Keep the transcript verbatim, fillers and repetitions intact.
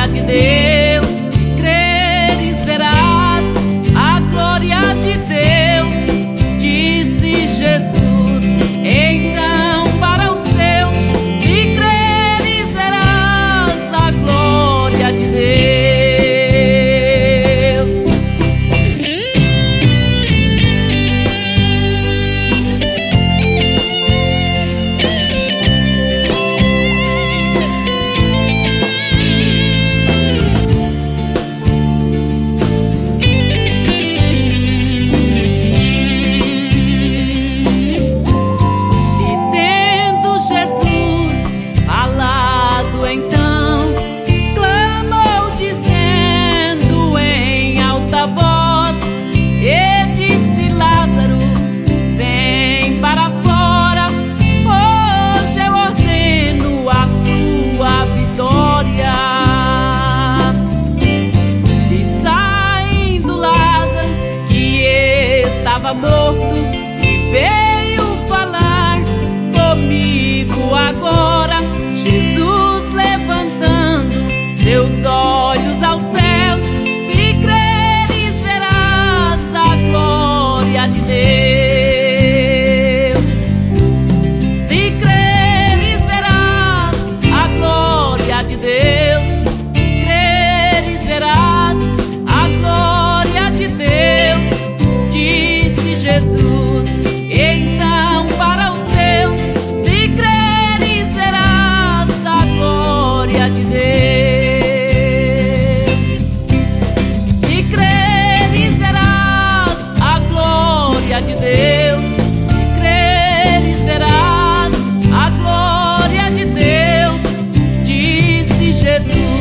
glória de Deus. Se creres, verás a glória de Deus, disse Jesus. Então para os seus, se creres, verás a glória de Deus. Morto, veio falar comigo agora. Jesus levantando seus olhos aos céus, se creres, verás a glória de Deus. Se creres, verás a glória de Deus. Se creres, verás a glória de Deus, Jesus. Então para os seus, se creres, verás a glória de Deus. Se creres, verás a glória de Deus. Se creres, verás a glória de Deus, disse Jesus.